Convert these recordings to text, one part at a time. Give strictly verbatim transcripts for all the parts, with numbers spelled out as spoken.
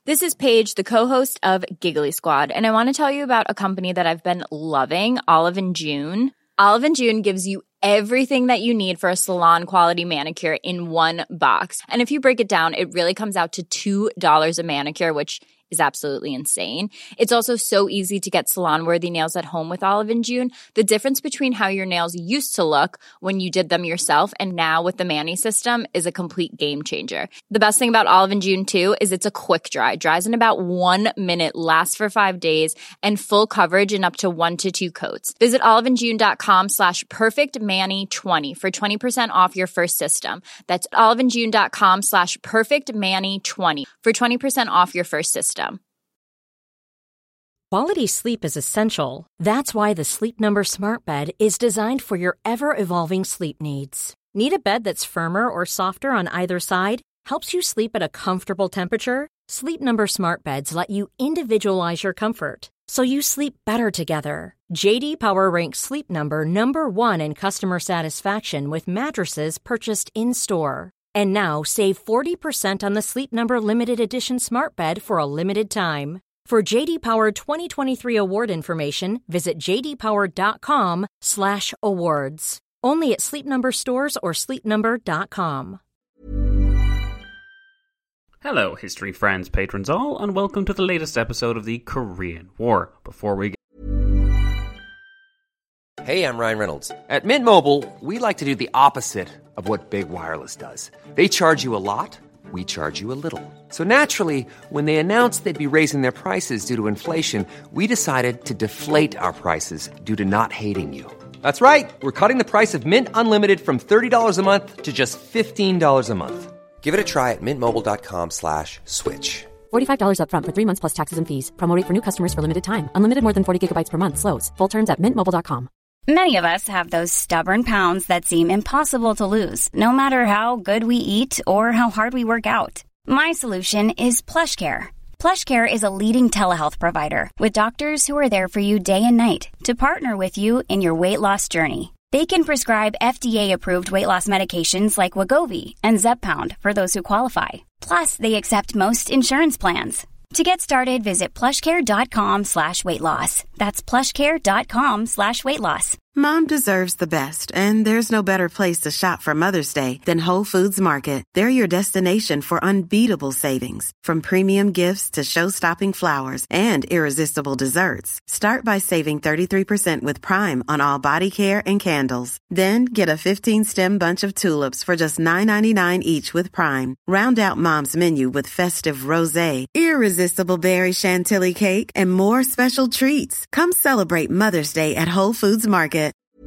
This is Paige, the co-host of Giggly Squad, and I want to tell you about a company that I've been loving, Olive and June. Olive and June gives you everything that you need for a salon-quality manicure in one box. And if you break it down, it really comes out to two dollars a manicure, which is absolutely insane. It's also so easy to get salon-worthy nails at home with Olive and June. The difference between how your nails used to look when you did them yourself and now with the Mani system is a complete game changer. The best thing about Olive and June, too, is it's a quick dry. Dries in about one minute, lasts for five days, and full coverage in up to one to two coats. Visit oliveandjune.com slash perfectmani20 for twenty percent off your first system. That's oliveandjune.com slash perfectmani20 for twenty percent off your first system. Quality sleep is essential. That's why the Sleep Number Smart Bed is designed for your ever-evolving sleep needs. Need a bed that's firmer or softer on either side? Helps you sleep at a comfortable temperature? Sleep Number Smart Beds let you individualize your comfort, so you sleep better together. J D Power ranks Sleep Number number one in customer satisfaction with mattresses purchased in-store. And now, save forty percent on the Sleep Number Limited Edition Smart Bed for a limited time. For J D Power twenty twenty-three award information, visit jdpower.com slash awards. Only at Sleep Number stores or sleep number dot com. Hello, history friends, patrons all, and welcome to the latest episode of the Korean War. Before we get... Hey, I'm Ryan Reynolds. At Mint Mobile, we like to do the opposite of what Big Wireless does. They charge you a lot. We charge you a little. So naturally, when they announced they'd be raising their prices due to inflation, we decided to deflate our prices due to not hating you. That's right. We're cutting the price of Mint Unlimited from thirty dollars a month to just fifteen dollars a month. Give it a try at mintmobile.com slash switch. forty-five dollars up front for three months plus taxes and fees. Promo rate for new customers for limited time. Unlimited more than forty gigabytes per month. Slows full terms at mint mobile dot com. Many of us have those stubborn pounds that seem impossible to lose, no matter how good we eat or how hard we work out. My solution is PlushCare. PlushCare is a leading telehealth provider with doctors who are there for you day and night to partner with you in your weight loss journey. They can prescribe F D A-approved weight loss medications like Wegovy and Zepbound for those who qualify. Plus, they accept most insurance plans. To get started, visit plushcare.com slash weight loss. That's plushcare.com slash weight loss. Mom deserves the best, and there's no better place to shop for Mother's Day than Whole Foods Market. They're your destination for unbeatable savings, from premium gifts to show-stopping flowers and irresistible desserts. Start by saving thirty-three percent with Prime on all body care and candles. Then get a fifteen-stem bunch of tulips for just nine ninety-nine each with Prime. Round out Mom's menu with festive rosé, irresistible berry chantilly cake, and more special treats. Come celebrate Mother's Day at Whole Foods Market.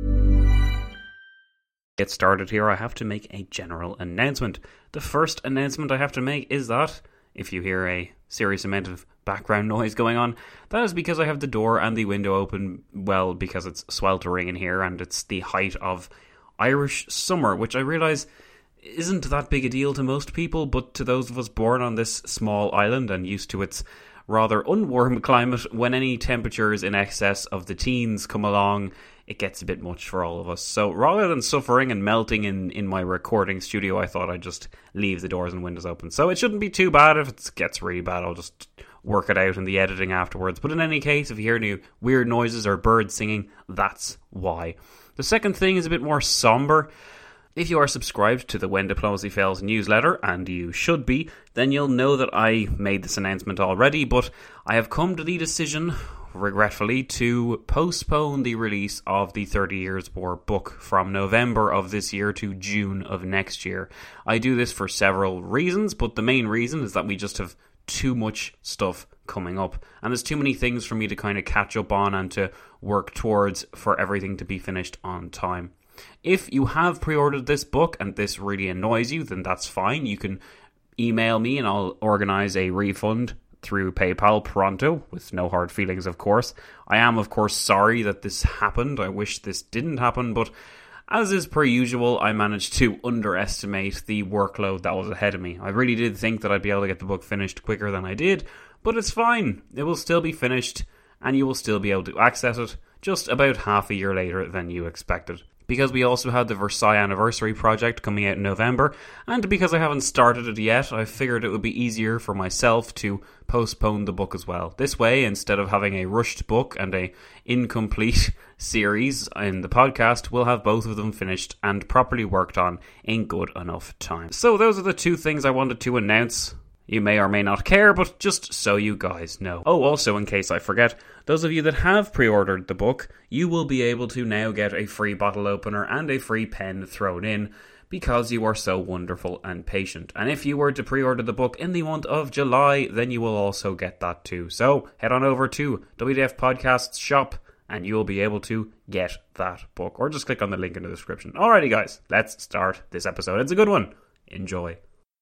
Get started here, I have to make a general announcement. The first announcement I have to make is that if you hear a serious amount of background noise going on, that is because I have the door and the window open, well, because it's sweltering in here and it's the height of Irish summer, which I realise isn't that big a deal to most people, but to those of us born on this small island and used to its rather unwarm climate, when any temperatures in excess of the teens come along, it gets a bit much for all of us. So rather than suffering and melting in, in my recording studio, I thought I'd just leave the doors and windows open. So it shouldn't be too bad. If it gets really bad, I'll just work it out in the editing afterwards. But in any case, if you hear any weird noises or birds singing, that's why. The second thing is a bit more somber. If you are subscribed to the When Diplomacy Fails newsletter, and you should be, then you'll know that I made this announcement already, but I have come to the decision, regretfully, to postpone the release of the thirty Years War book from November of this year to June of next year. I do this for several reasons, but the main reason is that we just have too much stuff coming up, and there's too many things for me to kind of catch up on and to work towards for everything to be finished on time. If you have pre-ordered this book and this really annoys you, then that's fine. You can email me and I'll organise a refund through PayPal pronto, with no hard feelings, of course. I am, of course, sorry that this happened. I wish this didn't happen, but as is per usual, I managed to underestimate the workload that was ahead of me. I really did think that I'd be able to get the book finished quicker than I did, but it's fine. It will still be finished, and you will still be able to access it just about half a year later than you expected. because we also had the Versailles Anniversary project coming out in November, and because I haven't started it yet, I figured it would be easier for myself to postpone the book as well. This way, instead of having a rushed book and a incomplete series in the podcast, we'll have both of them finished and properly worked on in good enough time. So those are the two things I wanted to announce. You may or may not care, but just so you guys know. Oh, also, in case I forget, those of you that have pre-ordered the book, you will be able to now get a free bottle opener and a free pen thrown in, because you are so wonderful and patient. And if you were to pre-order the book in the month of July, then you will also get that too. So, head on over to W D F Podcast's shop, and you will be able to get that book. Or just click on the link in the description. Alrighty guys, let's start this episode. It's a good one. Enjoy.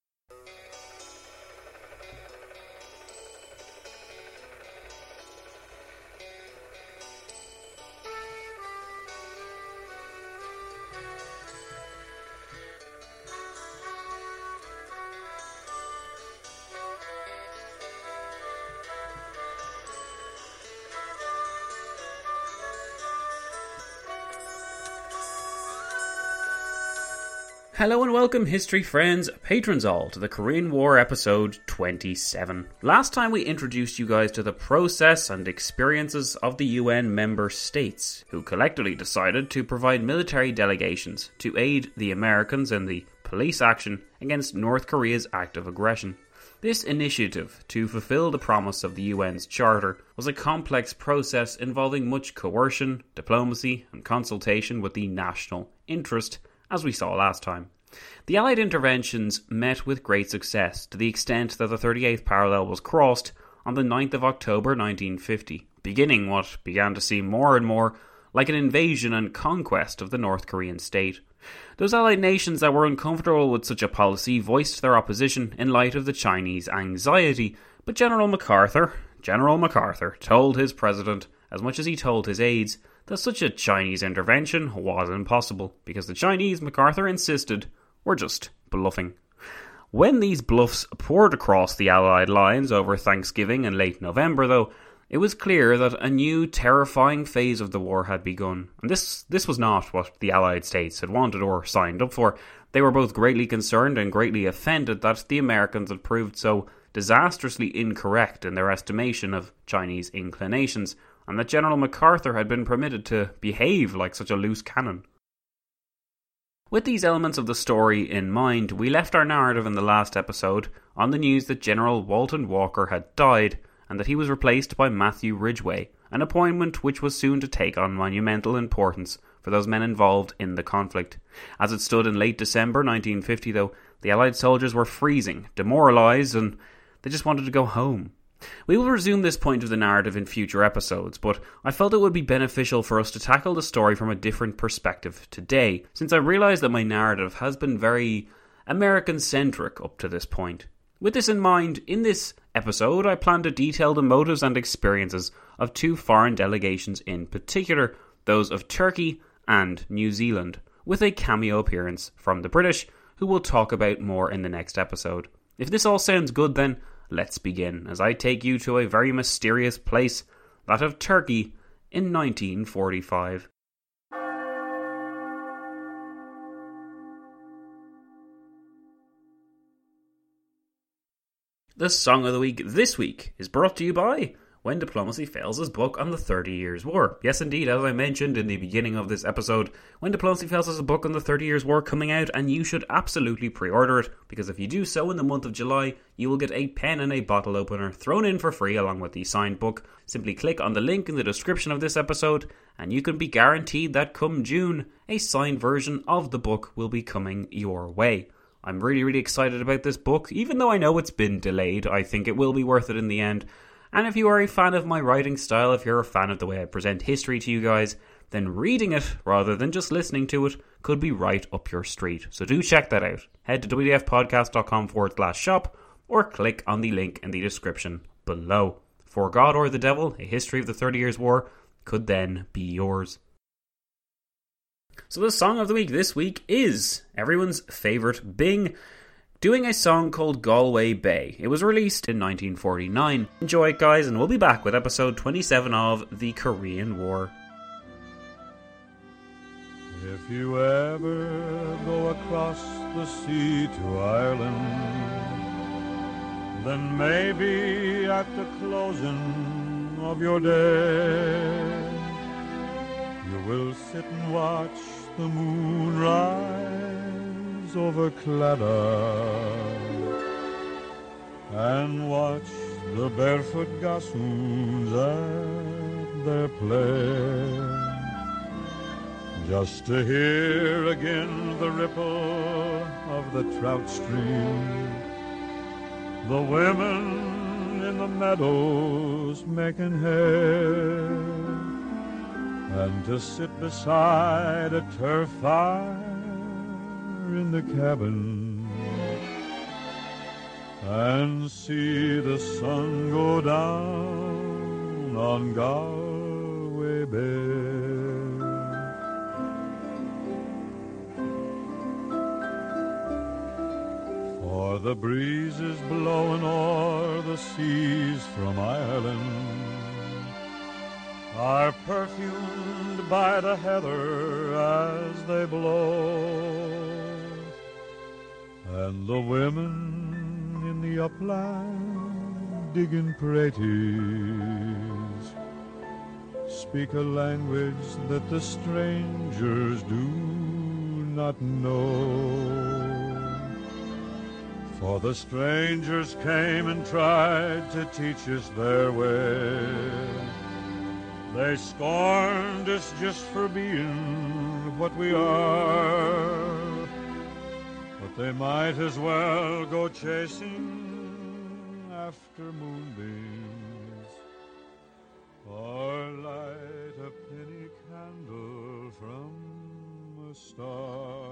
Hello and welcome, history friends, patrons all, to the Korean War episode twenty-seven. Last time we introduced you guys to the process and experiences of the U N member states, who collectively decided to provide military delegations to aid the Americans in the police action against North Korea's active aggression. This initiative, to fulfill the promise of the U N's charter, was a complex process involving much coercion, diplomacy, and consultation with the national interest, as we saw last time. The Allied interventions met with great success, to the extent that the thirty-eighth parallel was crossed on the ninth of October nineteen fifty, beginning what began to seem more and more like an invasion and conquest of the North Korean state. Those Allied nations that were uncomfortable with such a policy voiced their opposition in light of the Chinese anxiety, but General MacArthur, General MacArthur told his president, as much as he told his aides, that such a Chinese intervention was impossible, because the Chinese, MacArthur insisted, were just bluffing. When these bluffs poured across the Allied lines over Thanksgiving and late November, though, it was clear that a new terrifying phase of the war had begun. And this, this was not what the Allied states had wanted or signed up for. They were both greatly concerned and greatly offended that the Americans had proved so disastrously incorrect in their estimation of Chinese inclinations, and that General MacArthur had been permitted to behave like such a loose cannon. With these elements of the story in mind, we left our narrative in the last episode on the news that General Walton Walker had died, and that he was replaced by Matthew Ridgway, an appointment which was soon to take on monumental importance for those men involved in the conflict. As it stood in late December nineteen fifty, though, the Allied soldiers were freezing, demoralised, and they just wanted to go home. We will resume this point of the narrative in future episodes, but I felt it would be beneficial for us to tackle the story from a different perspective today, since I realise that my narrative has been very American-centric up to this point. With this in mind, in this episode I plan to detail the motives and experiences of two foreign delegations in particular, those of Turkey and New Zealand, with a cameo appearance from the British, who we'll talk about more in the next episode. If this all sounds good, then let's begin, as I take you to a very mysterious place, that of Turkey, in nineteen forty-five. The Song of the Week this week is brought to you by When Diplomacy Fails' his book on the Thirty Years' War. Yes, indeed, as I mentioned in the beginning of this episode, When Diplomacy Fails has a book on the Thirty Years' War coming out, and you should absolutely pre-order it, because if you do so in the month of July, you will get a pen and a bottle opener thrown in for free along with the signed book. Simply click on the link in the description of this episode, and you can be guaranteed that come June, a signed version of the book will be coming your way. I'm really, really excited about this book. Even though I know it's been delayed, I think it will be worth it in the end. And if you are a fan of my writing style, if you're a fan of the way I present history to you guys, then reading it, rather than just listening to it, could be right up your street. So do check that out. Head to wdfpodcast.com forward slash shop, or click on the link in the description below. For God or the Devil, A History of the Thirty Years' War, could then be yours. So the song of the week this week is everyone's favourite Bing, doing a song called Galway Bay. It was released in nineteen forty-nine. Enjoy it, guys, and we'll be back with episode twenty-seven of the Korean War. If you ever go across the sea to Ireland, then maybe at the closing of your day, you will sit and watch the moon rise over Claddagh and watch the barefoot gossoons at their play, just to hear again the ripple of the trout stream, the women in the meadows making hay, and to sit beside a turf fire in the cabin and see the sun go down on Galway Bay. For the breeze is blowing o'er the seas from Ireland, are perfumed by the heather as they blow, and the women in the upland digging praties speak a language that the strangers do not know. For the strangers came and tried to teach us their way. They scorned us just for being what we are, but they might as well go chasing after moonbeams or light a penny candle from a star.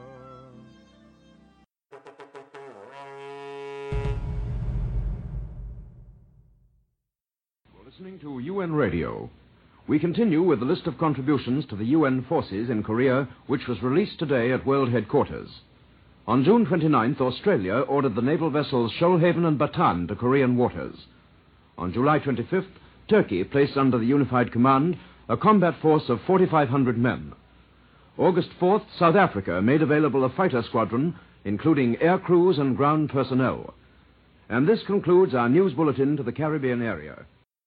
You're listening to U N Radio. We continue with the list of contributions to the U N forces in Korea, which was released today at World Headquarters. On June twenty-ninth, Australia ordered the naval vessels Shoalhaven and Bataan to Korean waters. On July twenty-fifth, Turkey placed under the unified command a combat force of forty-five hundred men. August fourth, South Africa made available a fighter squadron, including air crews and ground personnel. And this concludes our news bulletin to the Caribbean area.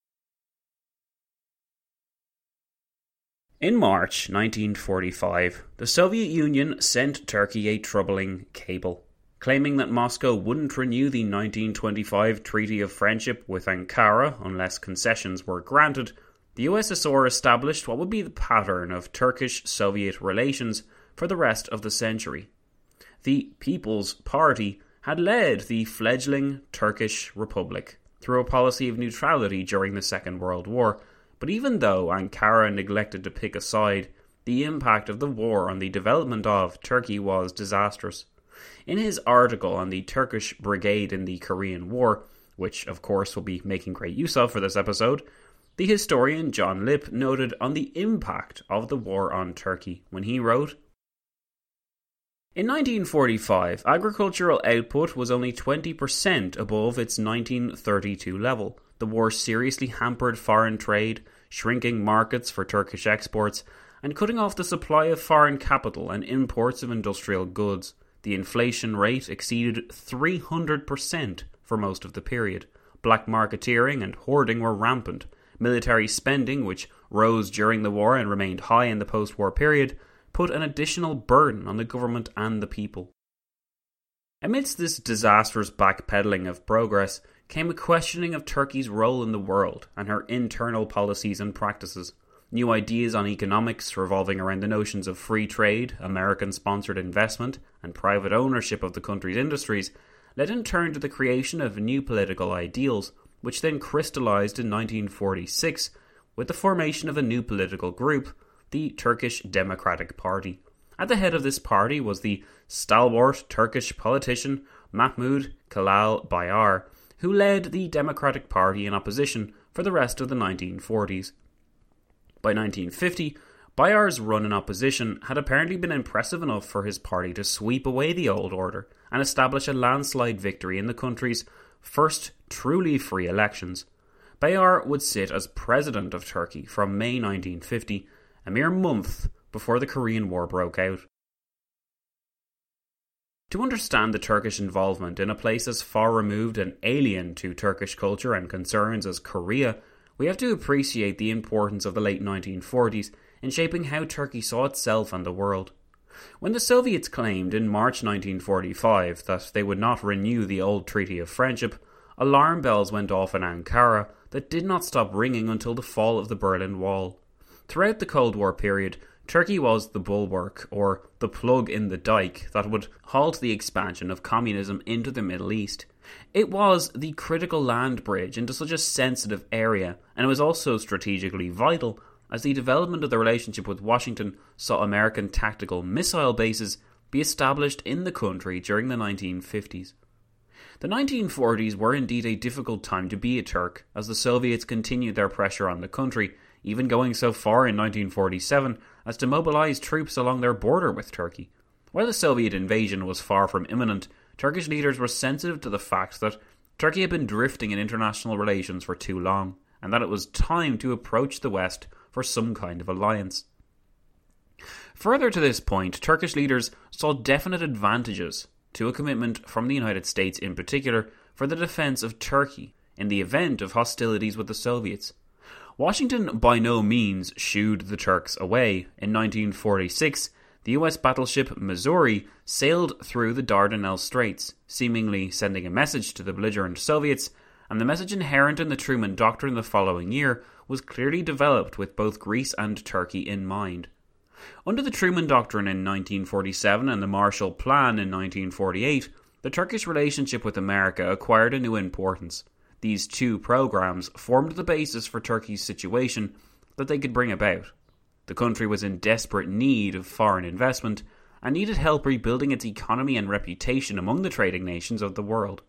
In March nineteen forty-five, the Soviet Union sent Turkey a troubling cable, claiming that Moscow wouldn't renew the nineteen twenty-five Treaty of Friendship with Ankara unless concessions were granted. The U S S R established what would be the pattern of Turkish-Soviet relations for the rest of the century. The People's Party had led the fledgling Turkish Republic through a policy of neutrality during the Second World War. But even though Ankara neglected to pick a side, the impact of the war on the development of Turkey was disastrous. In his article on the Turkish Brigade in the Korean War, which of course we'll be making great use of for this episode, the historian John Lipp noted on the impact of the war on Turkey when he wrote, "In nineteen forty-five, agricultural output was only twenty percent above its nineteen thirty-two level. The war seriously hampered foreign trade, shrinking markets for Turkish exports, and cutting off the supply of foreign capital and imports of industrial goods. The inflation rate exceeded three hundred percent for most of the period. Black marketeering and hoarding were rampant. Military spending, which rose during the war and remained high in the post-war period, put an additional burden on the government and the people." Amidst this disastrous backpedaling of progress came a questioning of Turkey's role in the world and her internal policies and practices. New ideas on economics revolving around the notions of free trade, American-sponsored investment, and private ownership of the country's industries led in turn to the creation of new political ideals, which then crystallized in nineteen forty-six with the formation of a new political group, the Turkish Democratic Party. At the head of this party was the stalwart Turkish politician Mahmud Celal Bayar, who led the Democratic Party in opposition for the rest of the nineteen forties. By nineteen fifty, Bayar's run in opposition had apparently been impressive enough for his party to sweep away the old order and establish a landslide victory in the country's first truly free elections. Bayar would sit as president of Turkey from May nineteen fifty, a mere month before the Korean War broke out. To understand the Turkish involvement in a place as far removed and alien to Turkish culture and concerns as Korea, we have to appreciate the importance of the late nineteen forties in shaping how Turkey saw itself and the world. When the Soviets claimed in March nineteen forty-five that they would not renew the old Treaty of Friendship, alarm bells went off in Ankara that did not stop ringing until the fall of the Berlin Wall. Throughout the Cold War period, Turkey was the bulwark, or the plug in the dike, that would halt the expansion of communism into the Middle East. It was the critical land bridge into such a sensitive area, and it was also strategically vital, as the development of the relationship with Washington saw American tactical missile bases be established in the country during the nineteen fifties. The nineteen forties were indeed a difficult time to be a Turk, as the Soviets continued their pressure on the country, even going so far in nineteen forty-seven as to mobilise troops along their border with Turkey. While the Soviet invasion was far from imminent, Turkish leaders were sensitive to the fact that Turkey had been drifting in international relations for too long, and that it was time to approach the West for some kind of alliance. Further to this point, Turkish leaders saw definite advantages to a commitment from the United States in particular for the defence of Turkey in the event of hostilities with the Soviets. Washington by no means shooed the Turks away. In nineteen forty-six, the U S battleship Missouri sailed through the Dardanelles Straits, seemingly sending a message to the belligerent Soviets, and the message inherent in the Truman Doctrine the following year was clearly developed with both Greece and Turkey in mind. Under the Truman Doctrine in nineteen forty-seven and the Marshall Plan in nineteen forty-eight, the Turkish relationship with America acquired a new importance. These two programs formed the basis for Turkey's situation that they could bring about. The country was in desperate need of foreign investment and needed help rebuilding its economy and reputation among the trading nations of the world.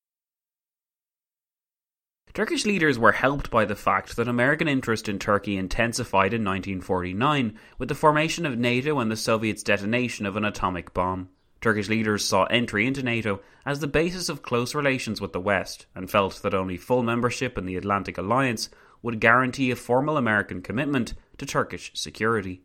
Turkish leaders were helped by the fact that American interest in Turkey intensified in nineteen forty-nine with the formation of NATO and the Soviets' detonation of an atomic bomb. Turkish leaders saw entry into NATO as the basis of close relations with the West and felt that only full membership in the Atlantic Alliance would guarantee a formal American commitment to Turkish security.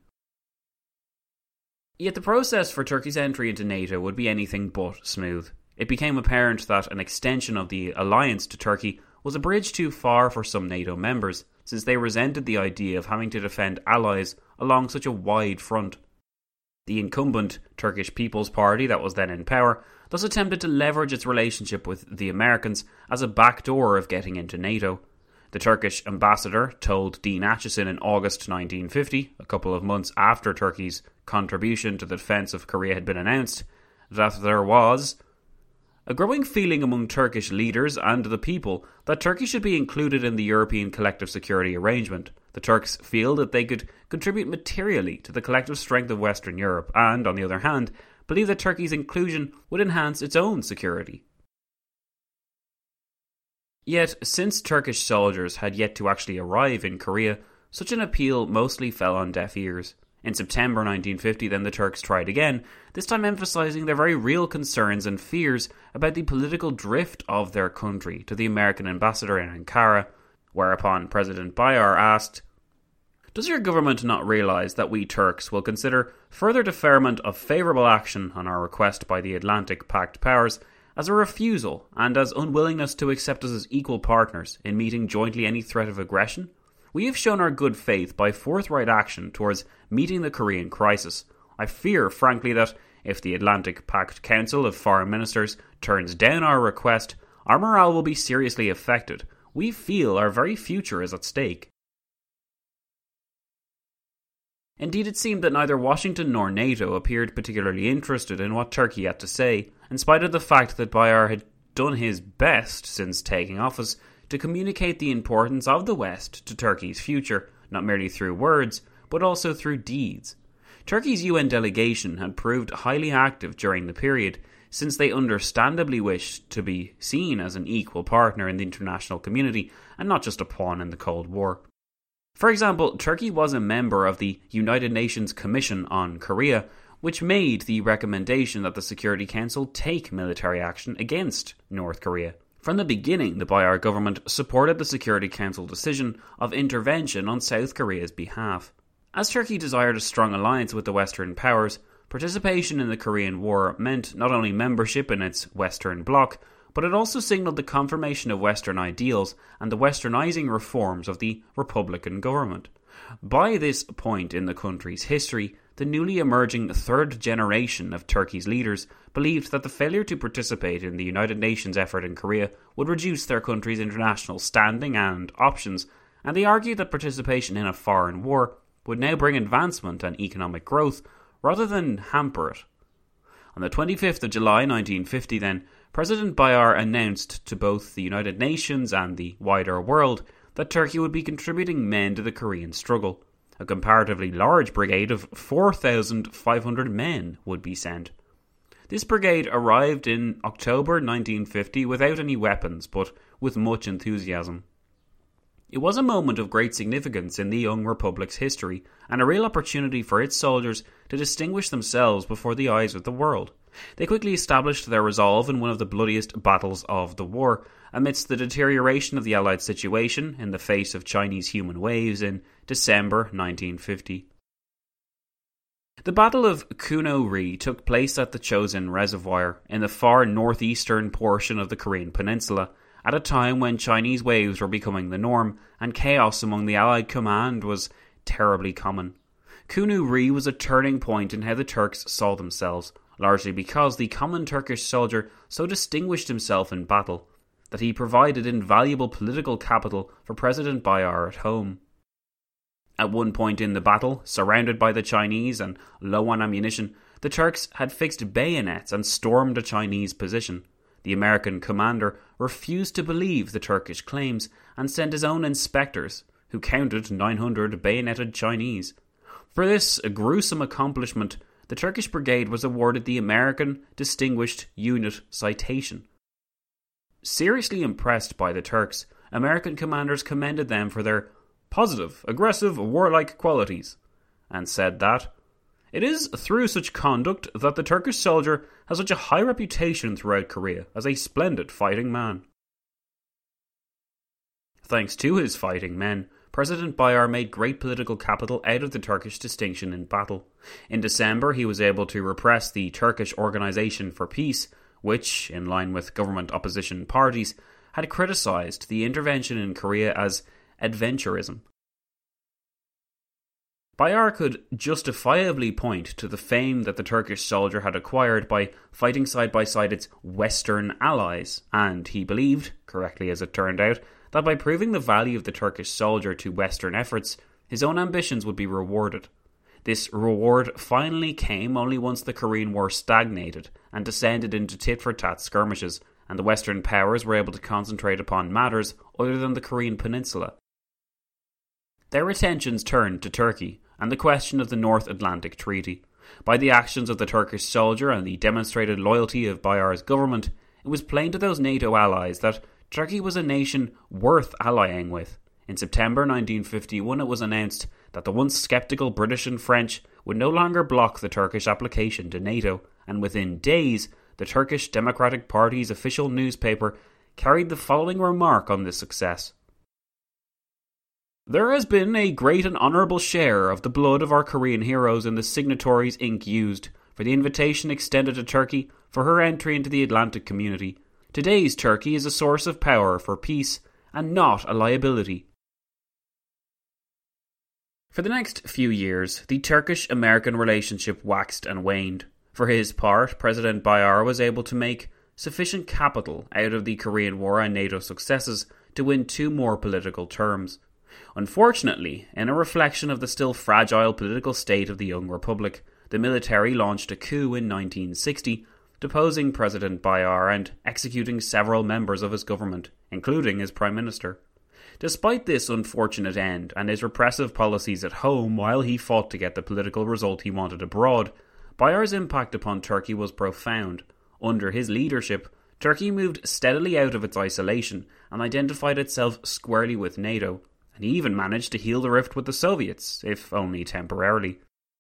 Yet the process for Turkey's entry into NATO would be anything but smooth. It became apparent that an extension of the alliance to Turkey was a bridge too far for some NATO members, since they resented the idea of having to defend allies along such a wide front. The incumbent Turkish People's Party that was then in power thus attempted to leverage its relationship with the Americans as a backdoor of getting into NATO. The Turkish ambassador told Dean Acheson in August nineteen fifty, a couple of months after Turkey's contribution to the defence of Korea had been announced, that there was a growing feeling among Turkish leaders and the people that Turkey should be included in the European collective security arrangement. The Turks feel that they could contribute materially to the collective strength of Western Europe and, on the other hand, believe that Turkey's inclusion would enhance its own security. Yet, since Turkish soldiers had yet to actually arrive in Korea, such an appeal mostly fell on deaf ears. In September nineteen fifty, then the Turks tried again, this time emphasising their very real concerns and fears about the political drift of their country to the American ambassador in Ankara, whereupon President Bayar asked, "Does your government not realise that we Turks will consider further deferment of favourable action on our request by the Atlantic Pact powers as a refusal and as unwillingness to accept us as equal partners in meeting jointly any threat of aggression? We have shown our good faith by forthright action towards meeting the Korean crisis. I fear, frankly, that if the Atlantic Pact Council of Foreign Ministers turns down our request, our morale will be seriously affected. We feel our very future is at stake." Indeed, it seemed that neither Washington nor NATO appeared particularly interested in what Turkey had to say, in spite of the fact that Bayar had done his best since taking office to communicate the importance of the West to Turkey's future, not merely through words, but also through deeds. Turkey's U N delegation had proved highly active during the period, since they understandably wished to be seen as an equal partner in the international community and not just a pawn in the Cold War. For example, Turkey was a member of the United Nations Commission on Korea, which made the recommendation that the Security Council take military action against North Korea. From the beginning, the Bayar government supported the Security Council decision of intervention on South Korea's behalf. As Turkey desired a strong alliance with the Western powers, participation in the Korean War meant not only membership in its Western bloc, but it also signalled the confirmation of Western ideals and the Westernizing reforms of the Republican government. By this point in the country's history, the newly emerging third generation of Turkey's leaders believed that the failure to participate in the United Nations effort in Korea would reduce their country's international standing and options, and they argued that participation in a foreign war would now bring advancement and economic growth rather than hamper it. On the twenty-fifth of July nineteen fifty then, President Bayar announced to both the United Nations and the wider world that Turkey would be contributing men to the Korean struggle. A comparatively large brigade of four thousand five hundred men would be sent. This brigade arrived in October nineteen fifty without any weapons, but with much enthusiasm. It was a moment of great significance in the young republic's history, and a real opportunity for its soldiers to distinguish themselves before the eyes of the world. They quickly established their resolve in one of the bloodiest battles of the war, amidst the deterioration of the Allied situation in the face of Chinese human waves in December nineteen fifty. The Battle of Kuno-ri took place at the Chosin Reservoir in the far northeastern portion of the Korean peninsula, at a time when Chinese waves were becoming the norm and chaos among the Allied command was terribly common. Kuno-ri was a turning point in how the Turks saw themselves, largely because the common Turkish soldier so distinguished himself in battle that he provided invaluable political capital for President Bayar at home. At one point in the battle, surrounded by the Chinese and low on ammunition, the Turks had fixed bayonets and stormed a Chinese position. The American commander refused to believe the Turkish claims and sent his own inspectors, who counted nine hundred bayoneted Chinese. For this gruesome accomplishment, the Turkish brigade was awarded the American Distinguished Unit Citation. Seriously impressed by the Turks, American commanders commended them for their positive, aggressive, warlike qualities, and said that it is through such conduct that the Turkish soldier has such a high reputation throughout Korea as a splendid fighting man. Thanks to his fighting men, President Bayar made great political capital out of the Turkish distinction in battle. In December, he was able to repress the Turkish Organization for Peace, which, in line with government opposition parties, had criticised the intervention in Korea as adventurism. Bayar could justifiably point to the fame that the Turkish soldier had acquired by fighting side by side its Western allies, and he believed, correctly as it turned out, that by proving the value of the Turkish soldier to Western efforts, his own ambitions would be rewarded. This reward finally came only once the Korean War stagnated and descended into tit-for-tat skirmishes, and the Western powers were able to concentrate upon matters other than the Korean peninsula. Their attentions turned to Turkey and the question of the North Atlantic Treaty. By the actions of the Turkish soldier and the demonstrated loyalty of Bayar's government, it was plain to those NATO allies that Turkey was a nation worth allying with. In September nineteen fifty-one, it was announced that the once sceptical British and French would no longer block the Turkish application to NATO, and within days, the Turkish Democratic Party's official newspaper carried the following remark on this success. There has been a great and honourable share of the blood of our Korean heroes in the signatories' ink used for the invitation extended to Turkey for her entry into the Atlantic community. Today's Turkey is a source of power for peace and not a liability. For the next few years, the Turkish-American relationship waxed and waned. For his part, President Bayar was able to make sufficient capital out of the Korean War and NATO successes to win two more political terms. Unfortunately, in a reflection of the still fragile political state of the young republic, the military launched a coup in nineteen sixty, deposing President Bayar and executing several members of his government, including his Prime Minister. Despite this unfortunate end and his repressive policies at home while he fought to get the political result he wanted abroad, Bayar's impact upon Turkey was profound. Under his leadership, Turkey moved steadily out of its isolation and identified itself squarely with NATO, and he even managed to heal the rift with the Soviets, if only temporarily.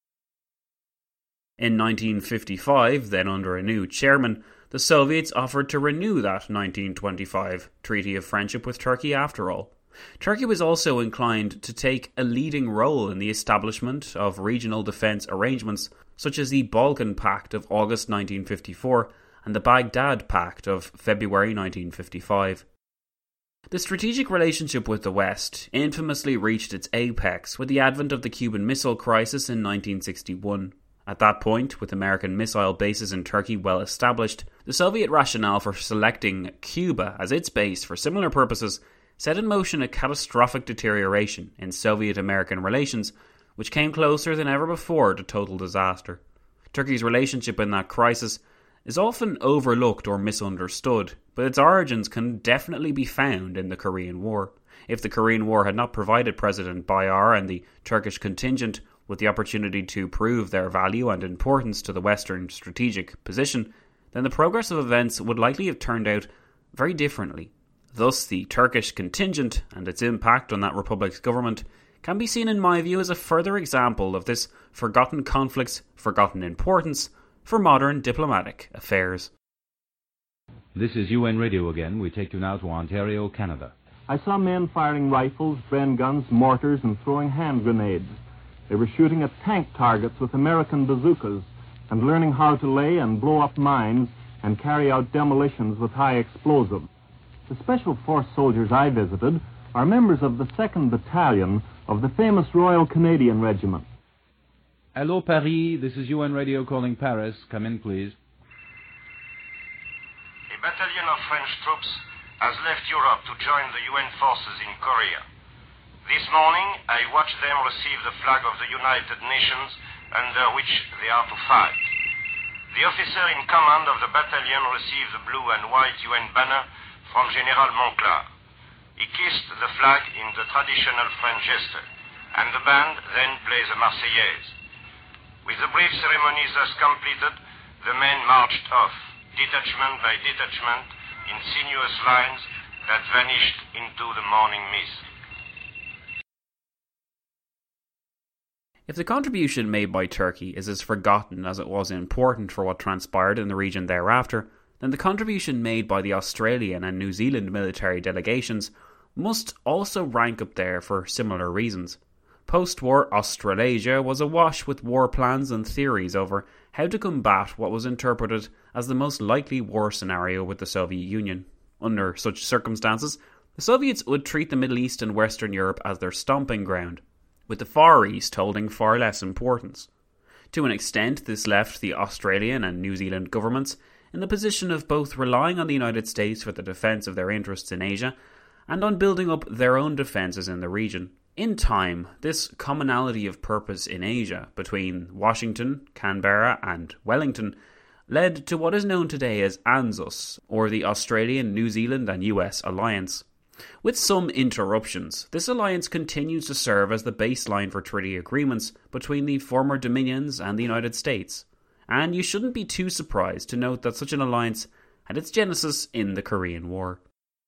In nineteen fifty-five, then under a new chairman, the Soviets offered to renew that nineteen twenty-five Treaty of Friendship with Turkey after all. Turkey was also inclined to take a leading role in the establishment of regional defence arrangements such as the Balkan Pact of August nineteen fifty-four and the Baghdad Pact of February nineteen fifty-five. The strategic relationship with the West infamously reached its apex with the advent of the Cuban Missile Crisis in nineteen sixty-one. At that point, with American missile bases in Turkey well established, the Soviet rationale for selecting Cuba as its base for similar purposes set in motion a catastrophic deterioration in Soviet-American relations, which came closer than ever before to total disaster. Turkey's relationship in that crisis is often overlooked or misunderstood, but its origins can definitely be found in the Korean War. If the Korean War had not provided President Bayar and the Turkish contingent with the opportunity to prove their value and importance to the Western strategic position, then the progress of events would likely have turned out very differently. Thus, the Turkish contingent and its impact on that republic's government can be seen in my view as a further example of this forgotten conflict's forgotten importance for modern diplomatic affairs. This is U N Radio again. We take you now to Ontario, Canada. I saw men firing rifles, Bren guns, mortars, and throwing hand grenades. They were shooting at tank targets with American bazookas and learning how to lay and blow up mines and carry out demolitions with high explosives. The Special Force soldiers I visited are members of the second Battalion of the famous Royal Canadian Regiment. Hello, Paris. This is U N Radio calling Paris. Come in, please. A battalion of French troops has left Europe to join the U N forces in Korea. This morning, I watched them receive the flag of the United Nations under which they are to fight. The officer in command of the battalion received the blue and white U N banner from General Monclar. He kissed the flag in the traditional French gesture, and the band then plays a Marseillaise. With the brief ceremony thus completed, the men marched off, detachment by detachment, in sinuous lines that vanished into the morning mist. If the contribution made by Turkey is as forgotten as it was important for what transpired in the region thereafter, then the contribution made by the Australian and New Zealand military delegations must also rank up there for similar reasons. Post-war Australasia was awash with war plans and theories over how to combat what was interpreted as the most likely war scenario with the Soviet Union. Under such circumstances, the Soviets would treat the Middle East and Western Europe as their stomping ground, with the Far East holding far less importance. To an extent, this left the Australian and New Zealand governments in the position of both relying on the United States for the defence of their interests in Asia and on building up their own defences in the region. In time, this commonality of purpose in Asia between Washington, Canberra and Wellington led to what is known today as ANZUS, or the Australian, New Zealand and U S Alliance. With some interruptions, this alliance continues to serve as the baseline for treaty agreements between the former Dominions and the United States, and you shouldn't be too surprised to note that such an alliance had its genesis in the Korean War.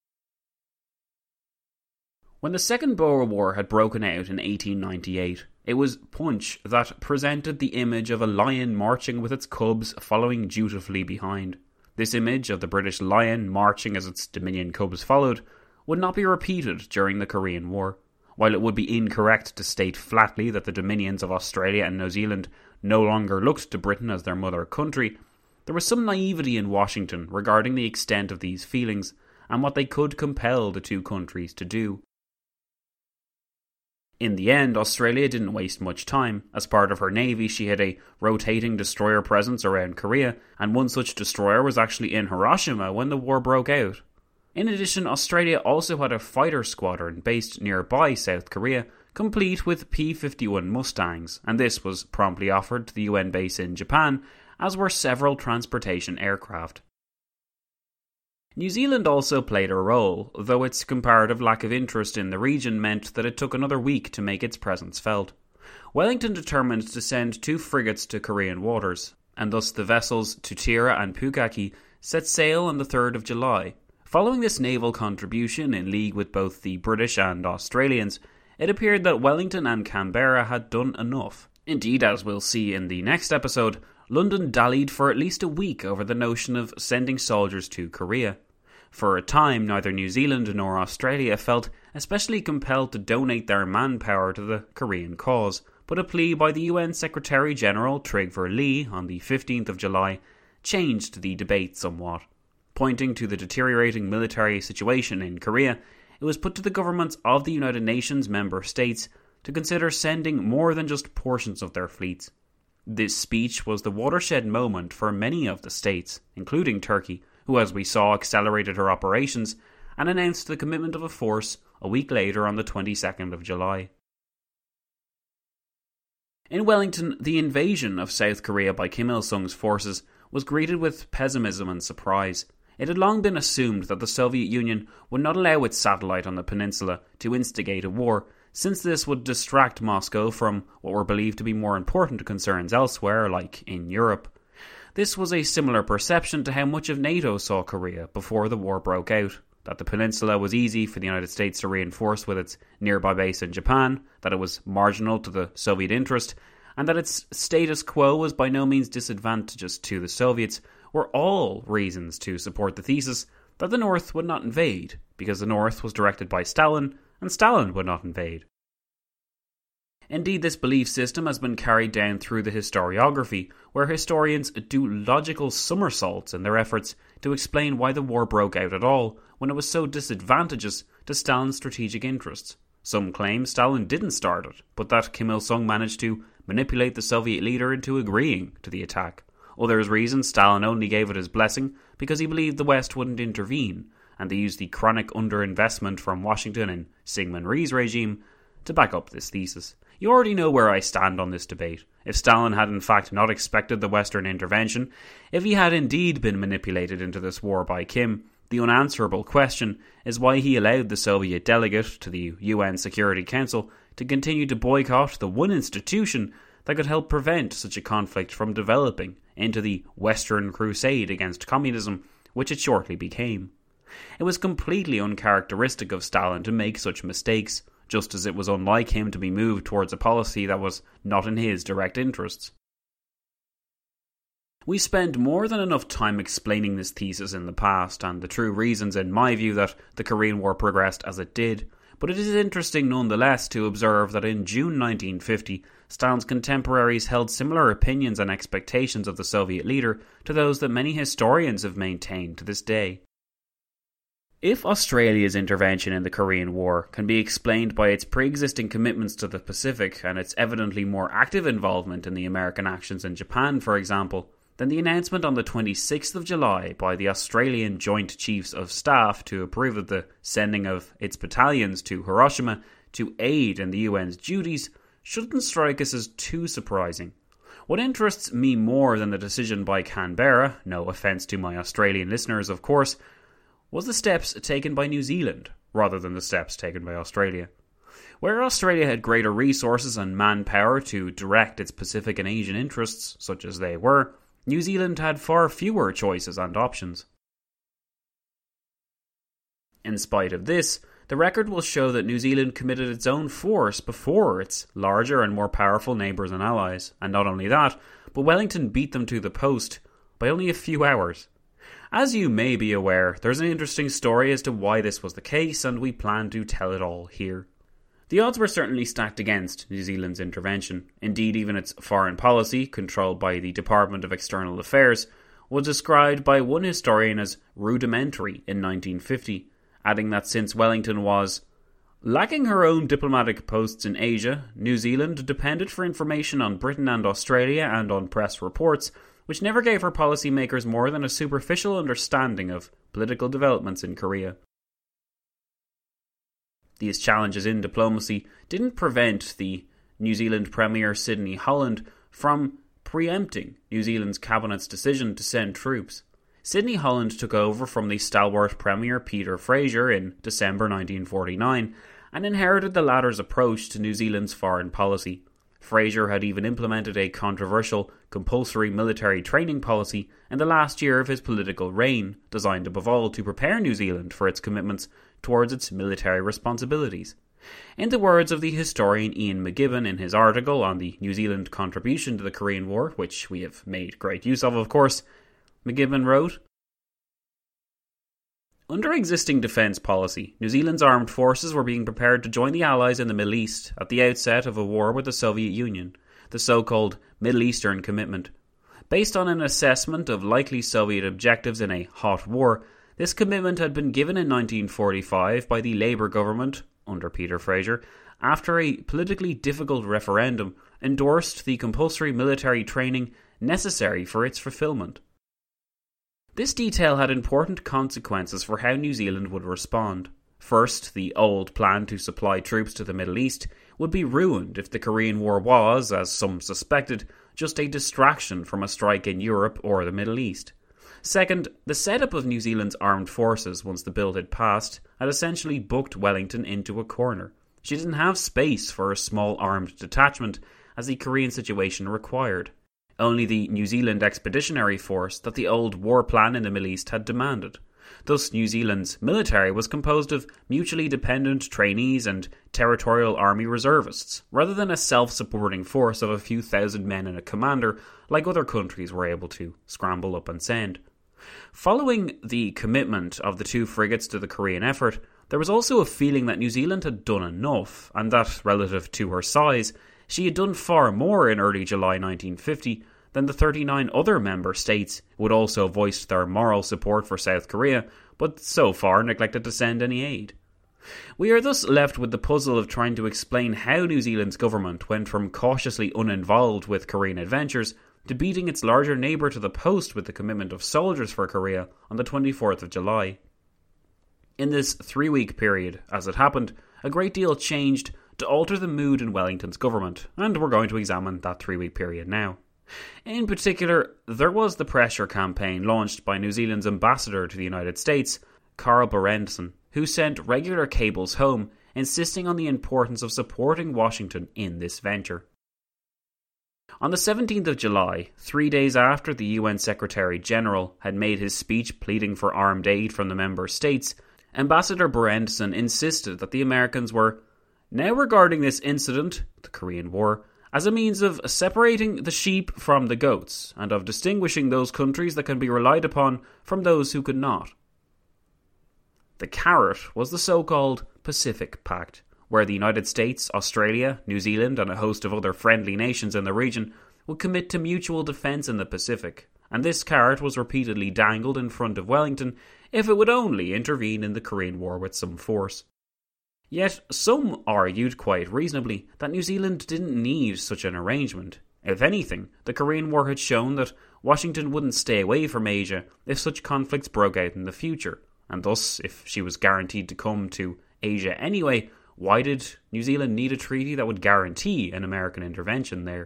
When the Second Boer War had broken out in eighteen ninety-eight, it was Punch that presented the image of a lion marching with its cubs following dutifully behind. This image of the British lion marching as its Dominion cubs followed would not be repeated during the Korean War. While it would be incorrect to state flatly that the Dominions of Australia and New Zealand no longer looked to Britain as their mother country, there was some naivety in Washington regarding the extent of these feelings and what they could compel the two countries to do. In the end, Australia didn't waste much time. As part of her navy, she had a rotating destroyer presence around Korea, and one such destroyer was actually in Hiroshima when the war broke out. In addition, Australia also had a fighter squadron based nearby South Korea, complete with P fifty-one Mustangs, and this was promptly offered to the U N base in Japan, as were several transportation aircraft. New Zealand also played a role, though its comparative lack of interest in the region meant that it took another week to make its presence felt. Wellington determined to send two frigates to Korean waters, and thus the vessels Tutira and Pukaki set sail on the third of July. Following this naval contribution in league with both the British and Australians, it appeared that Wellington and Canberra had done enough. Indeed, as we'll see in the next episode, London dallied for at least a week over the notion of sending soldiers to Korea. For a time, neither New Zealand nor Australia felt especially compelled to donate their manpower to the Korean cause, but a plea by the U N Secretary-General Trygve Lie on the fifteenth of July changed the debate somewhat. Pointing to the deteriorating military situation in Korea, it was put to the governments of the United Nations member states to consider sending more than just portions of their fleets. This speech was the watershed moment for many of the states, including Turkey, who, as we saw, accelerated her operations and announced the commitment of a force a week later on the twenty-second of July. In Wellington, the invasion of South Korea by Kim Il-sung's forces was greeted with pessimism and surprise. It had long been assumed that the Soviet Union would not allow its satellite on the peninsula to instigate a war, since this would distract Moscow from what were believed to be more important concerns elsewhere, like in Europe. This was a similar perception to how much of NATO saw Korea before the war broke out, that the peninsula was easy for the United States to reinforce with its nearby base in Japan, that it was marginal to the Soviet interest, and that its status quo was by no means disadvantageous to the Soviets, were all reasons to support the thesis that the North would not invade, because the North was directed by Stalin, and Stalin would not invade. Indeed, this belief system has been carried down through the historiography, where historians do logical somersaults in their efforts to explain why the war broke out at all, when it was so disadvantageous to Stalin's strategic interests. Some claim Stalin didn't start it, but that Kim Il-sung managed to manipulate the Soviet leader into agreeing to the attack. Others reason Stalin only gave it his blessing because he believed the West wouldn't intervene, and they used the chronic underinvestment from Washington in Syngman Rhee's regime to back up this thesis. You already know where I stand on this debate. If Stalin had in fact not expected the Western intervention, if he had indeed been manipulated into this war by Kim, the unanswerable question is why he allowed the Soviet delegate to the U N Security Council to continue to boycott the one institution that could help prevent such a conflict from developing into the Western crusade against communism, which it shortly became. It was completely uncharacteristic of Stalin to make such mistakes, just as it was unlike him to be moved towards a policy that was not in his direct interests. We spend more than enough time explaining this thesis in the past, and the true reasons, in my view, that the Korean War progressed as it did, but it is interesting nonetheless to observe that in June nineteen fifty, Stalin's contemporaries held similar opinions and expectations of the Soviet leader to those that many historians have maintained to this day. If Australia's intervention in the Korean War can be explained by its pre-existing commitments to the Pacific and its evidently more active involvement in the American actions in Japan, for example, then the announcement on the twenty-sixth of July by the Australian Joint Chiefs of Staff to approve of the sending of its battalions to Hiroshima to aid in the U N's duties shouldn't strike us as too surprising. What interests me more than the decision by Canberra, no offence to my Australian listeners of course, was the steps taken by New Zealand, rather than the steps taken by Australia. Where Australia had greater resources and manpower to direct its Pacific and Asian interests, such as they were, New Zealand had far fewer choices and options. In spite of this, the record will show that New Zealand committed its own force before its larger and more powerful neighbours and allies, and not only that, but Wellington beat them to the post by only a few hours. As you may be aware, there's an interesting story as to why this was the case, and we plan to tell it all here. The odds were certainly stacked against New Zealand's intervention. Indeed, even its foreign policy, controlled by the Department of External Affairs, was described by one historian as rudimentary in nineteen fifty, adding that since Wellington was lacking her own diplomatic posts in Asia, New Zealand depended for information on Britain and Australia and on press reports, which never gave her policymakers more than a superficial understanding of political developments in Korea. These challenges in diplomacy didn't prevent the New Zealand Premier Sidney Holland from preempting New Zealand's cabinet's decision to send troops. Sidney Holland took over from the stalwart Premier Peter Fraser in December nineteen forty-nine and inherited the latter's approach to New Zealand's foreign policy. Fraser had even implemented a controversial compulsory military training policy in the last year of his political reign, designed above all to prepare New Zealand for its commitments towards its military responsibilities. In the words of the historian Ian McGibbon in his article on the New Zealand contribution to the Korean War, which we have made great use of, of course, McGibbon wrote, Under existing defence policy, New Zealand's armed forces were being prepared to join the Allies in the Middle East at the outset of a war with the Soviet Union, the so-called Middle Eastern Commitment. Based on an assessment of likely Soviet objectives in a hot war, this commitment had been given in nineteen forty-five by the Labour government, under Peter Fraser, after a politically difficult referendum endorsed the compulsory military training necessary for its fulfilment. This detail had important consequences for how New Zealand would respond. First, the old plan to supply troops to the Middle East would be ruined if the Korean War was, as some suspected, just a distraction from a strike in Europe or the Middle East. Second, the setup of New Zealand's armed forces once the bill had passed had essentially booked Wellington into a corner. She didn't have space for a small armed detachment, as the Korean situation required. Only the New Zealand Expeditionary Force that the old war plan in the Middle East had demanded. Thus, New Zealand's military was composed of mutually dependent trainees and territorial army reservists, rather than a self-supporting force of a few thousand men and a commander, like other countries were able to scramble up and send. Following the commitment of the two frigates to the Korean effort, there was also a feeling that New Zealand had done enough, and that, relative to her size, she had done far more in early July nineteen fifty than the thirty-nine other member states who had also voiced their moral support for South Korea, but so far neglected to send any aid. We are thus left with the puzzle of trying to explain how New Zealand's government went from cautiously uninvolved with Korean adventures to beating its larger neighbour to the post with the commitment of soldiers for Korea on the twenty-fourth of July. In this three-week period, as it happened, a great deal changed to alter the mood in Wellington's government, and we're going to examine that three-week period now. In particular, there was the pressure campaign launched by New Zealand's ambassador to the United States, Karl Berendsen, who sent regular cables home insisting on the importance of supporting Washington in this venture. On the seventeenth of July, three days after the U N Secretary-General had made his speech pleading for armed aid from the member states, Ambassador Berendsen insisted that the Americans were now regarding this incident, the Korean War, as a means of separating the sheep from the goats, and of distinguishing those countries that can be relied upon from those who could not. The carrot was the so-called Pacific Pact, where the United States, Australia, New Zealand and a host of other friendly nations in the region would commit to mutual defence in the Pacific, and this carrot was repeatedly dangled in front of Wellington if it would only intervene in the Korean War with some force. Yet some argued quite reasonably that New Zealand didn't need such an arrangement. If anything, the Korean War had shown that Washington wouldn't stay away from Asia if such conflicts broke out in the future, and thus, if she was guaranteed to come to Asia anyway, why did New Zealand need a treaty that would guarantee an American intervention there?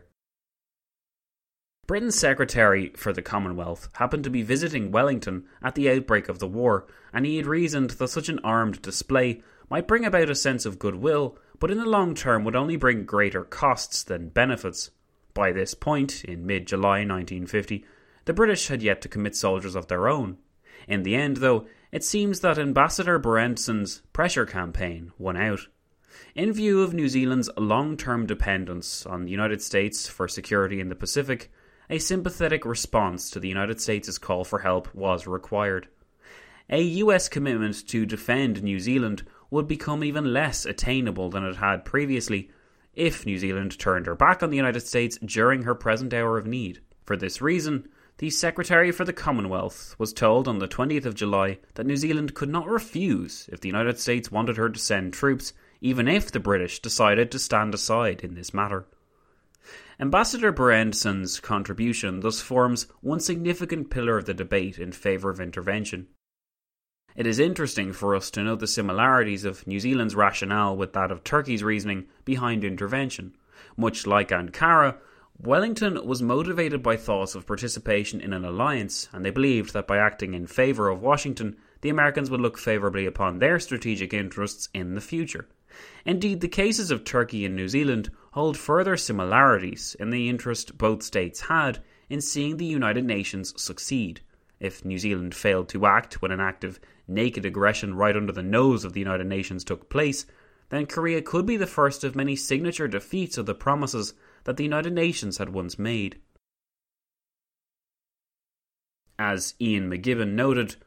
Britain's Secretary for the Commonwealth happened to be visiting Wellington at the outbreak of the war, and he had reasoned that such an armed display might bring about a sense of goodwill, but in the long term would only bring greater costs than benefits. By this point, in mid-July nineteen fifty, the British had yet to commit soldiers of their own. In the end, though, it seems that Ambassador Berendsen's pressure campaign won out. In view of New Zealand's long-term dependence on the United States for security in the Pacific, a sympathetic response to the United States' call for help was required. A U S commitment to defend New Zealand would become even less attainable than it had previously if New Zealand turned her back on the United States during her present hour of need. For this reason, the Secretary for the Commonwealth was told on the twentieth of July that New Zealand could not refuse if the United States wanted her to send troops, even if the British decided to stand aside in this matter. Ambassador Berendsen's contribution thus forms one significant pillar of the debate in favour of intervention. It is interesting for us to note the similarities of New Zealand's rationale with that of Turkey's reasoning behind intervention. Much like Ankara, Wellington was motivated by thoughts of participation in an alliance, and they believed that by acting in favour of Washington, the Americans would look favourably upon their strategic interests in the future. Indeed, the cases of Turkey and New Zealand hold further similarities in the interest both states had in seeing the United Nations succeed. If New Zealand failed to act when an act of naked aggression right under the nose of the United Nations took place, then Korea could be the first of many signature defeats of the promises that the United Nations had once made. As Ian McGibbon noted,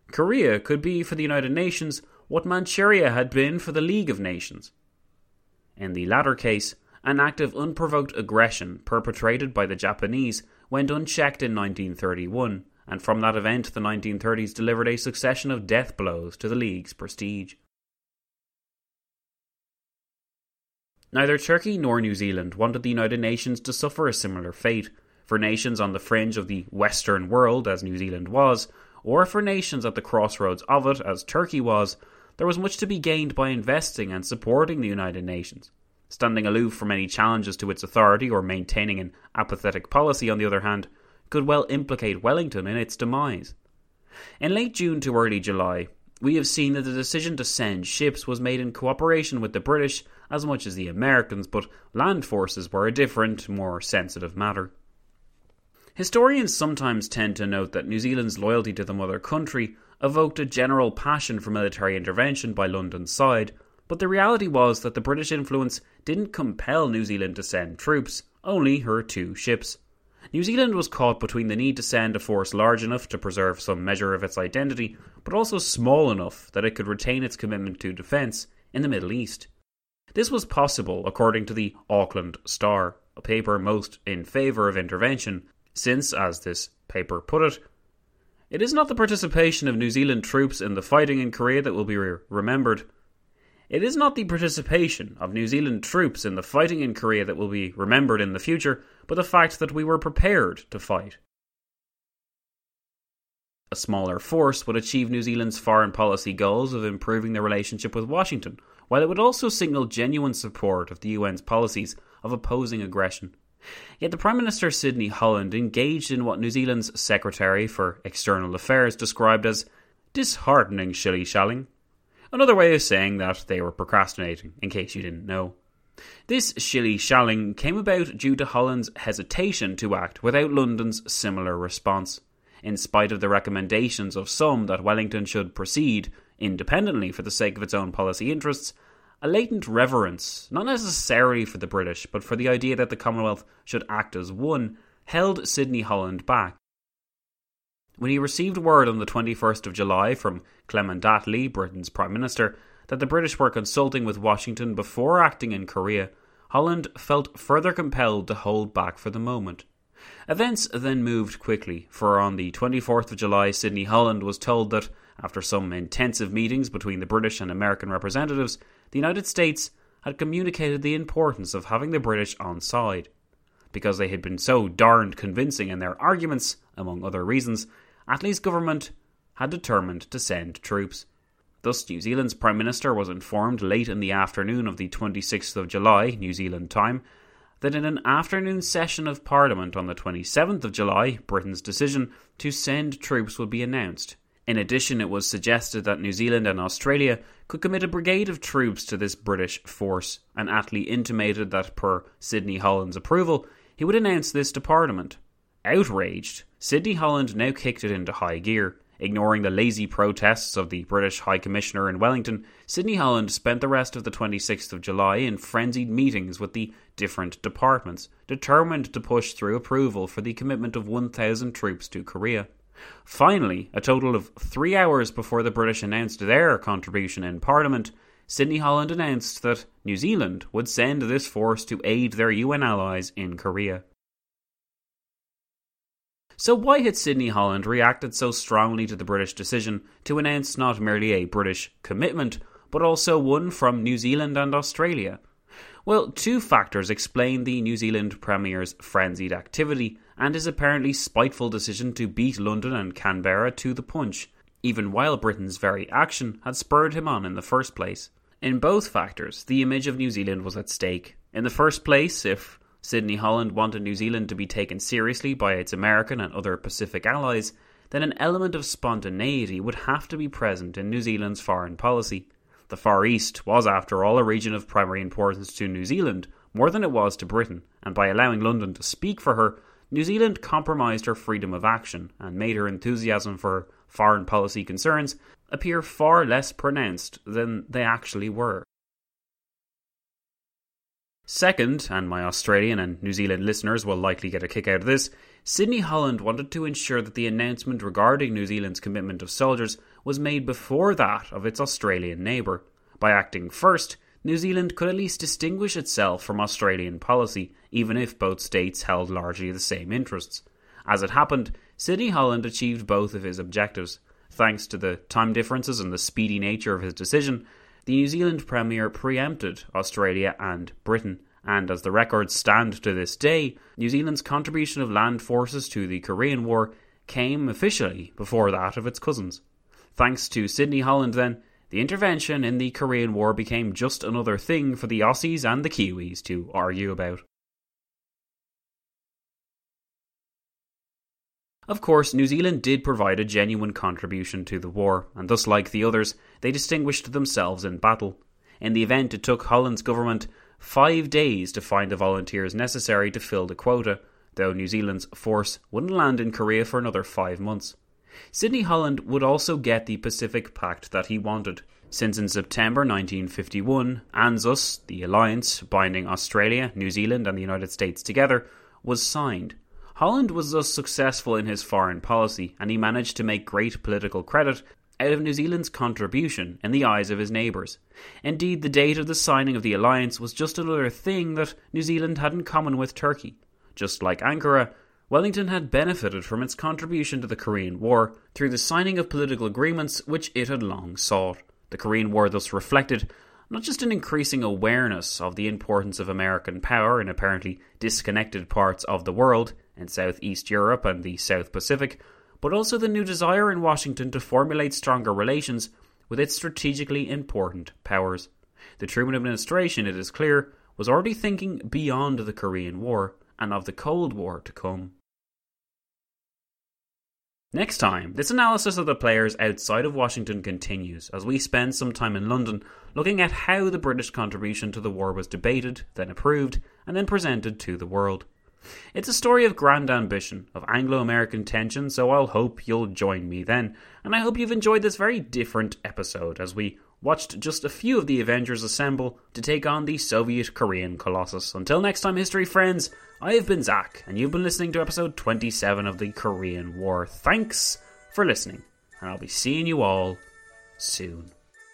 Korea could be for the United Nations what Manchuria had been for the League of Nations. In the latter case, an act of unprovoked aggression perpetrated by the Japanese went unchecked in nineteen thirty-one, and from that event the nineteen thirties delivered a succession of death blows to the League's prestige. Neither Turkey nor New Zealand wanted the United Nations to suffer a similar fate. For nations on the fringe of the Western world, as New Zealand was, or for nations at the crossroads of it, as Turkey was, there was much to be gained by investing and supporting the United Nations. Standing aloof from any challenges to its authority or maintaining an apathetic policy, on the other hand, could well implicate Wellington in its demise. In late June to early July, we have seen that the decision to send ships was made in cooperation with the British as much as the Americans, but land forces were a different, more sensitive matter. Historians sometimes tend to note that New Zealand's loyalty to the mother country evoked a general passion for military intervention by London's side, but the reality was that the British influence didn't compel New Zealand to send troops, only her two ships. New Zealand was caught between the need to send a force large enough to preserve some measure of its identity, but also small enough that it could retain its commitment to defence in the Middle East. This was possible according to the Auckland Star, a paper most in favour of intervention, since, as this paper put it, it is not the participation of New Zealand troops in the fighting in Korea that will be re- remembered. It is not the participation of New Zealand troops in the fighting in Korea that will be remembered in the future, but the fact that we were prepared to fight. A smaller force would achieve New Zealand's foreign policy goals of improving the relationship with Washington, while it would also signal genuine support of the U N's policies of opposing aggression. Yet the Prime Minister Sidney Holland engaged in what New Zealand's Secretary for External Affairs described as disheartening shilly-shallying. Another way of saying that they were procrastinating, in case you didn't know. This shilly-shallying came about due to Holland's hesitation to act without London's similar response. In spite of the recommendations of some that Wellington should proceed independently for the sake of its own policy interests, a latent reverence, not necessarily for the British, but for the idea that the Commonwealth should act as one, held Sidney Holland back. When he received word on the twenty-first of July from Clement Attlee, Britain's Prime Minister, that the British were consulting with Washington before acting in Korea, Holland felt further compelled to hold back for the moment. Events then moved quickly, for on the twenty-fourth of July Sidney Holland was told that, after some intensive meetings between the British and American representatives, the United States had communicated the importance of having the British on side. Because they had been so darned convincing in their arguments, among other reasons, Attlee's government had determined to send troops. Thus, New Zealand's Prime Minister was informed late in the afternoon of the twenty-sixth of July, New Zealand time, that in an afternoon session of Parliament on the twenty-seventh of July, Britain's decision to send troops would be announced. In addition, it was suggested that New Zealand and Australia could commit a brigade of troops to this British force, and Attlee intimated that, per Sidney Holland's approval, he would announce this to Parliament. Outraged, Sidney Holland now kicked it into high gear. Ignoring the lazy protests of the British High Commissioner in Wellington, Sidney Holland spent the rest of the twenty-sixth of July in frenzied meetings with the different departments, determined to push through approval for the commitment of one thousand troops to Korea. Finally, a total of three hours before the British announced their contribution in Parliament, Sidney Holland announced that New Zealand would send this force to aid their U N allies in Korea. So why had Sidney Holland reacted so strongly to the British decision to announce not merely a British commitment, but also one from New Zealand and Australia? Well, two factors explain the New Zealand Premier's frenzied activity and his apparently spiteful decision to beat London and Canberra to the punch, even while Britain's very action had spurred him on in the first place. In both factors, the image of New Zealand was at stake. In the first place, if Sidney Holland wanted New Zealand to be taken seriously by its American and other Pacific allies, then an element of spontaneity would have to be present in New Zealand's foreign policy. The Far East was, after all, a region of primary importance to New Zealand, more than it was to Britain, and by allowing London to speak for her, New Zealand compromised her freedom of action and made her enthusiasm for her foreign policy concerns appear far less pronounced than they actually were. Second, and my Australian and New Zealand listeners will likely get a kick out of this, Sidney Holland wanted to ensure that the announcement regarding New Zealand's commitment of soldiers was made before that of its Australian neighbour. By acting first, New Zealand could at least distinguish itself from Australian policy, even if both states held largely the same interests. As it happened, Sidney Holland achieved both of his objectives. Thanks to the time differences and the speedy nature of his decision, the New Zealand Premier preempted Australia and Britain, and as the records stand to this day, New Zealand's contribution of land forces to the Korean War came officially before that of its cousins. Thanks to Sidney Holland, then, the intervention in the Korean War became just another thing for the Aussies and the Kiwis to argue about. Of course, New Zealand did provide a genuine contribution to the war, and thus, like the others, they distinguished themselves in battle. In the event, it took Holland's government five days to find the volunteers necessary to fill the quota, though New Zealand's force wouldn't land in Korea for another five months. Sidney Holland would also get the Pacific Pact that he wanted, since in September nineteen fifty-one, ANZUS, the alliance binding Australia, New Zealand and the United States together, was signed. Holland was thus successful in his foreign policy, and he managed to make great political credit out of New Zealand's contribution in the eyes of his neighbours. Indeed, the date of the signing of the alliance was just another thing that New Zealand had in common with Turkey. Just like Ankara, Wellington had benefited from its contribution to the Korean War through the signing of political agreements which it had long sought. The Korean War thus reflected not just an increasing awareness of the importance of American power in apparently disconnected parts of the world, in Southeast Europe and the South Pacific, but also the new desire in Washington to formulate stronger relations with its strategically important powers. The Truman administration, it is clear, was already thinking beyond the Korean War and of the Cold War to come. Next time, this analysis of the players outside of Washington continues as we spend some time in London looking at how the British contribution to the war was debated, then approved, and then presented to the world. It's a story of grand ambition, of Anglo-American tension, so I'll hope you'll join me then, and I hope you've enjoyed this very different episode as we watched just a few of the Avengers assemble to take on the Soviet-Korean Colossus. Until next time, history friends, I have been Zach, and you've been listening to episode twenty-seven of the Korean War. Thanks for listening, and I'll be seeing you all soon.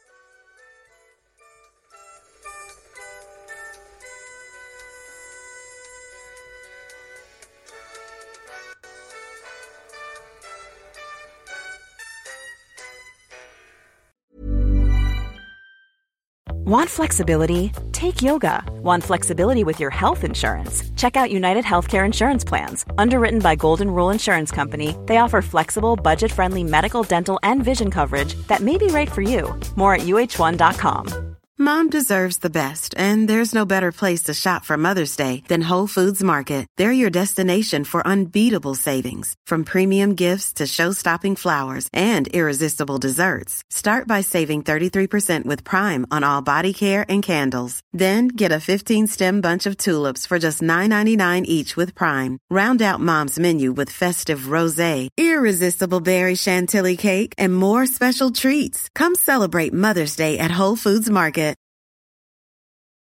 Want flexibility? Take yoga. Want flexibility with your health insurance? Check out United Healthcare Insurance Plans. Underwritten by Golden Rule Insurance Company, they offer flexible, budget-friendly medical, dental, and vision coverage that may be right for you. More at U H one dot com. Mom deserves the best, and there's no better place to shop for Mother's Day than Whole Foods Market. They're your destination for unbeatable savings, from premium gifts to show-stopping flowers and irresistible desserts. Start by saving thirty-three percent with Prime on all body care and candles. Then get a fifteen-stem bunch of tulips for just nine ninety-nine each with Prime. Round out Mom's menu with festive rosé, irresistible berry chantilly cake, and more special treats. Come celebrate Mother's Day at Whole Foods Market.